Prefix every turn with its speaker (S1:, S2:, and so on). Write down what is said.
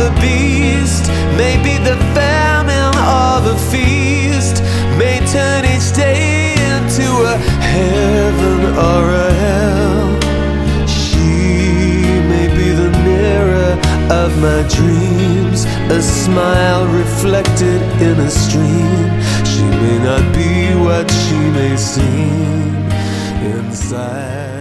S1: the beast, maybe the famine of a feast, may turn each day into a heaven or a hell. She may be the mirror of my dreams, a smile reflected in a stream. She may not be what she may seem inside.